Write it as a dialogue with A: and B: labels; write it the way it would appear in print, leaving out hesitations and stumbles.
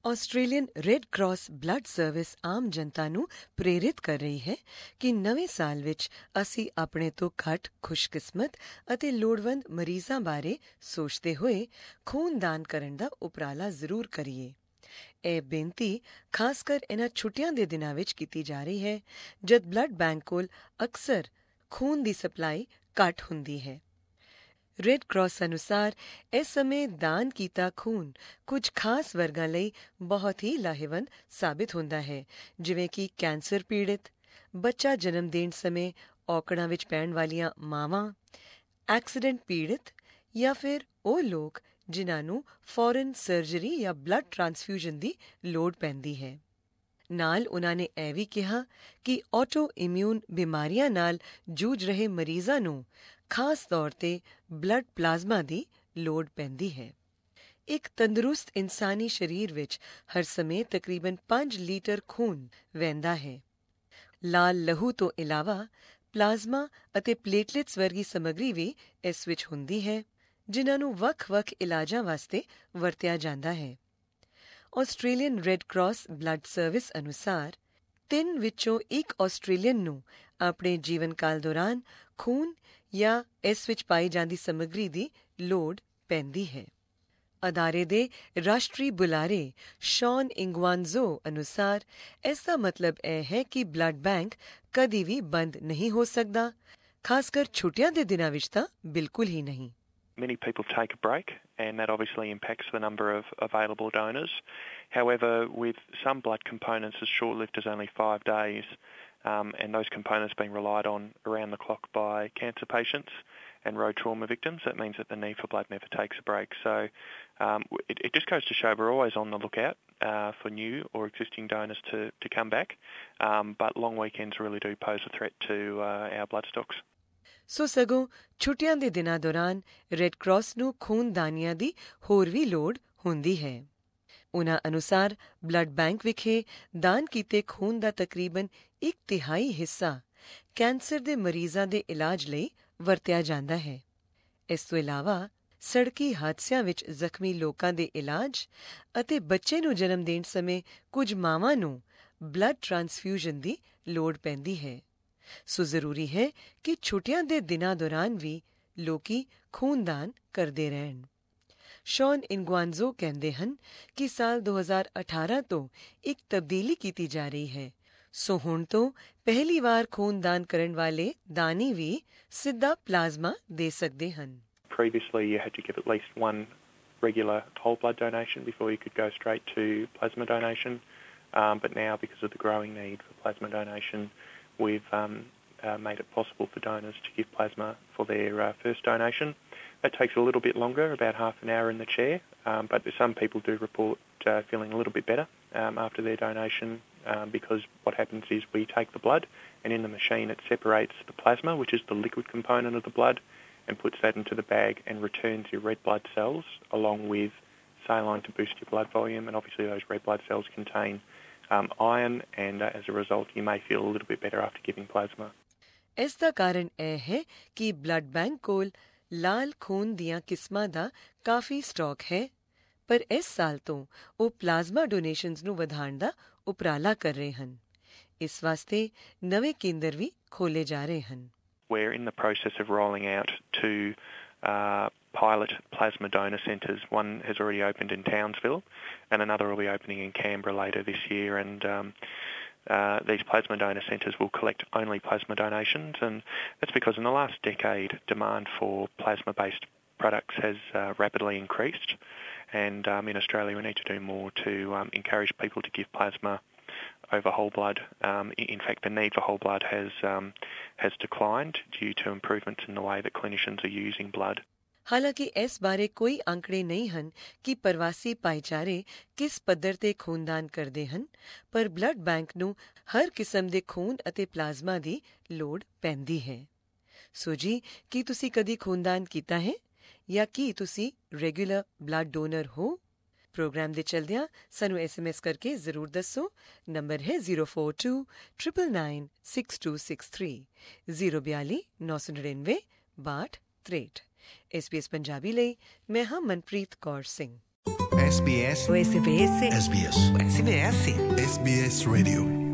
A: Australian red cross blood service ਆਮ ਜਨਤਾ ਨੂੰ ਪ੍ਰੇਰਿਤ ਕਰ ਰਹੀ ਹੈ ਕਿ ਨਵੇਂ ਸਾਲ ਵਿੱਚ ਅਸੀਂ ਆਪਣੇ ਤੋਂ ਘੱਟ ਖੁਸ਼ਕਿਸਮਤ ਅਤੇ ਲੋੜਵੰਦ ਮਰੀਜ਼ਾਂ ਬਾਰੇ ਸੋਚਦੇ ਹੋਏ ਖੂਨ ਦਾਨ ਕਰਨ ਦਾ ਉਪਰਾਲਾ ਜ਼ਰੂਰ ਕਰੀਏ। ਇਹ ਬੇਨਤੀ ਖਾਸ ਕਰ ਇਹਨਾਂ ਛੁੱਟੀਆਂ ਦੇ ਦਿਨਾਂ ਵਿੱਚ ਕੀਤੀ ਜਾ ਰਹੀ ਹੈ ਜਦ ਬਲੱਡ ਬੈਂਕ ਕੋਲ ਅਕਸਰ ਖੂਨ ਦੀ ਸਪਲਾਈ ਘੱਟ ਹੁੰਦੀ ਹੈ। ਰੈੱਡ ਕਰਾਸ ਅਨੁਸਾਰ ਇਸ ਸਮੇਂ ਦਾਨ ਕੀਤਾ ਖੂਨ ਕੁਝ ਖਾਸ ਵਰਗਾਂ ਲਈ ਬਹੁਤ ਹੀ ਲਾਹੇਵੰਦ ਸਾਬਿਤ ਹੁੰਦਾ ਹੈ, ਜਿਵੇਂ ਕਿ ਕੈਂਸਰ ਪੀੜਿਤ, ਬੱਚਾ ਜਨਮ ਦੇਣ ਸਮੇਂ ਔਕੜਾਂ ਵਿੱਚ ਪੈਣ ਵਾਲੀਆਂ ਮਾਵਾਂ, ਐਕਸੀਡੈਂਟ ਪੀੜਿਤ ਜਾਂ ਫਿਰ ਉਹ ਲੋਕ ਜਿਨ੍ਹਾਂ ਨੂੰ ਫੌਰਨ ਸਰਜਰੀ ਜਾਂ ਬਲੱਡ ਟ੍ਰਾਂਸਫਿਊਜ਼ਨ ਦੀ ਲੋੜ ਪੈਂਦੀ ਹੈ। ਨਾਲ ਉਨ੍ਹਾਂ ਨੇ ਇਹ ਵੀ ਕਿਹਾ ਕਿ ਆਟੋ ਇਮਿਊਨ ਬਿਮਾਰੀਆਂ ਨਾਲ ਜੂਝ ਰਹੇ ਮਰੀਜ਼ਾਂ ਨੂੰ ਖਾਸ ਤੌਰ ਤੇ ਬਲੱਡ ਪਲਾਜ਼ਮਾ ਦੀ ਲੋੜ ਪੈਂਦੀ ਹੈ। ਇੱਕ ਤੰਦਰੁਸਤ ਇਨਸਾਨੀ ਸਰੀਰ ਵਿੱਚ ਹਰ ਸਮੇਂ ਤਕਰੀਬਨ 5 ਲੀਟਰ ਖੂਨ ਵਹਿੰਦਾ ਹੈ। ਲਾਲ ਲਹੂ ਤੋਂ ਇਲਾਵਾ ਪਲਾਜ਼ਮਾ ਅਤੇ ਪਲੇਟਲੇਟਸ ਵਰਗੀ ਸਮੱਗਰੀ ਵੀ ਇਸ ਵਿੱਚ ਹੁੰਦੀ ਹੈ, ਜਿਨ੍ਹਾਂ ਨੂੰ ਵੱਖ-ਵੱਖ ਇਲਾਜਾਂ ਵਾਸਤੇ ਵਰਤਿਆ ਜਾਂਦਾ ਹੈ। Australian red cross blood service ਅਨੁਸਾਰ 3 ਵਿੱਚੋਂ 1 ਆਸਟ੍ਰੇਲੀਅਨ ਨੂੰ ਆਪਣੇ ਜੀਵਨ ਕਾਲ ਦੌਰਾਨ ਖੂਨ ਜਾਂ ਇਸ ਵਿੱਚ ਪਾਈ ਜਾਂਦੀ ਸਮੱਗਰੀ ਦੀ ਲੋੜ ਪੈਂਦੀ ਹੈ। ਅਦਾਰੇ ਦੇ ਰਾਸ਼ਟਰੀ ਬੁਲਾਰੇ ਸ਼ੌਨ ਇੰਗਵਾਨਜ਼ੋ ਅਨੁਸਾਰ ਇਸ ਦਾ ਮਤਲਬ ਇਹ ਹੈ ਕਿ ਬਲੱਡ ਬੈਂਕ ਕਦੀ ਵੀ ਬੰਦ ਨਹੀਂ ਹੋ ਸਕਦਾ, ਖਾਸ ਕਰ ਛੁੱਟੀਆਂ ਦੇ ਦਿਨਾਂ ਵਿੱਚ ਤਾਂ ਬਿਲਕੁਲ ਹੀ ਨਹੀਂ।
B: Many people take a break, and that obviously impacts the number of available donors. However, with some blood components as short-lived as only 5 days, and those components being relied on around the clock by cancer patients and road trauma victims, that means that the need for blood never takes a break. So it just goes to show we're always on the lookout for new or existing donors to come back, but long weekends really do pose a threat to our blood stocks.
A: ਸੋ ਸਗੋਂ ਛੁੱਟੀਆਂ ਦੇ ਦਿਨਾਂ ਦੌਰਾਨ red cross ਨੂੰ ਖੂਨਦਾਨੀਆਂ ਦੀ ਹੋਰ ਵੀ ਲੋੜ ਹੁੰਦੀ ਹੈ। ਉਨ੍ਹਾਂ ਅਨੁਸਾਰ ਬਲੱਡ ਬੈਂਕ ਵਿਖੇ ਦਾਨ ਕੀਤੇ ਖੂਨ ਦਾ ਤਕਰੀਬਨ 1/3 ਹਿੱਸਾ ਕੈਂਸਰ ਦੇ ਮਰੀਜ਼ਾਂ ਦੇ ਇਲਾਜ ਲਈ ਵਰਤਿਆ ਜਾਂਦਾ ਹੈ। ਇਸ ਤੋਂ ਇਲਾਵਾ ਸੜਕੀ ਹਾਦਸਿਆਂ ਵਿੱਚ ਜ਼ਖਮੀ ਲੋਕਾਂ ਦੇ ਇਲਾਜ ਅਤੇ ਬੱਚੇ ਨੂੰ ਜਨਮ ਦੇਣ ਸਮੇਂ ਕੁਝ ਮਾਵਾਂ ਨੂੰ ਬਲੱਡ ਟ੍ਰਾਂਸਫਿਊਜ਼ਨ ਦੀ ਲੋੜ ਪੈਂਦੀ ਹੈ। ਸੋ ਜ਼ਰੂਰੀ ਹੈ ਕਿ ਛੁੱਟੀਆਂ ਦੇ ਦਿਨਾਂ ਦੌਰਾਨ ਵੀ ਲੋਕੀ ਖੂਨਦਾਨ ਕਰਦੇ ਰਹਿਣ। ਸ਼ੌਨ ਇੰਗਵਾਨਜ਼ੋ ਕਹਿੰਦੇ ਹਨ ਕਿ ਸਾਲ 2018 ਤੋਂ ਇੱਕ ਤਬਦੀਲੀ ਕੀਤੀ ਜਾ ਰਹੀ ਹੈ, ਸੋ ਹੁਣ ਤੋਂ ਪਹਿਲੀ ਵਾਰ ਖੂਨਦਾਨ ਕਰਨ ਵਾਲੇ ਦਾਨੀ ਵੀ ਸਿੱਧਾ ਪਲਾਜ਼ਮਾ ਦੇ ਸਕਦੇ ਹਨ।
B: Previously, you had to give at least one regular whole blood donation before you could go straight to plasma donation, but now because of the growing need for plasma donation, we've made it possible for donors to give plasma for their first donation. That takes a little bit longer, about half an hour in the chair, but some people do report feeling a little bit better after their donation because what happens is we take the blood and in the machine it separates the plasma, which is the liquid component of the blood, and puts that into the bag and returns your red blood cells along with saline to boost your blood volume, and obviously those red blood cells contain iron, and as a result you may feel a little bit better after giving plasma.
A: ਇਸ ਦਾ ਕਾਰਨ ਇਹ ਹੈ ਕਿ blood bank ਕੋਲ ਲਾਲ ਖੂਨ ਦੀਆਂ ਕਿਸਮਾਂ ਦਾ ਕਾਫੀ stock ਹੈ, ਪਰ ਇਸ ਸਾਲ ਤੋਂ ਉਹ ਪਲਾਜ਼ਮਾ ਡੋਨੇਸ਼ਨਸ ਨੂੰ ਵਧਾਉਣ ਦਾ ਉਪਰਾਲਾ ਕਰ ਰਹੇ ਹਨ। ਇਸ ਵਾਸਤੇ ਨਵੇਂ ਕੇਂਦਰ ਵੀ ਖੋਲ੍ਹੇ ਜਾ ਰਹੇ ਹਨ।
B: We're in the process of rolling out 2 pilot plasma donor centres. One has already opened in Townsville and another will be opening in Canberra later this year, and these plasma donor centres will collect only plasma donations, and that's because in the last decade demand for plasma-based products has rapidly increased, and in Australia we need to do more to encourage people to give plasma over whole blood. In fact, the need for whole blood has declined due to improvements in the way that clinicians are using blood.
A: ਹਾਲਾਂਕਿ ਇਸ ਬਾਰੇ ਕੋਈ ਅੰਕੜੇ ਨਹੀਂ ਹਨ ਕਿ ਪ੍ਰਵਾਸੀ ਭਾਈਚਾਰੇ ਕਿਸ ਪੱਧਰ ਤੇ ਖੂਨਦਾਨ ਕਰਦੇ ਹਨ, ਪਰ ਬਲੱਡ ਬੈਂਕ ਨੂੰ ਹਰ ਕਿਸਮ ਦੇ ਖੂਨ ਅਤੇ ਪਲਾਜ਼ਮਾ ਦੀ ਲੋੜ ਪੈਂਦੀ ਹੈ। ਸੋ ਜੀ, ਕੀ ਤੁਸੀਂ ਕਦੀ ਖੂਨਦਾਨ ਕੀਤਾ ਹੈ ਜਾਂ ਕੀ ਤੁਸੀਂ ਰੈਗੂਲਰ ਬਲੱਡ ਡੋਨਰ ਹੋ? ਪ੍ਰੋਗਰਾਮ ਦੇ ਚਲਦਿਆਂ ਸਾਨੂੰ SMS ਕਰਕੇ ਜ਼ਰੂਰ ਦੱਸੋ। ਨੰਬਰ ਹੈ 0429996263 042 999 6263। SBS ਪੰਜਾਬੀ ਲਈ ਮੈਂ ਹਾਂ Manpreet Kaur Singh.
C: SBS
D: SBS
C: SBS SBS
D: SBS
C: SBS Radio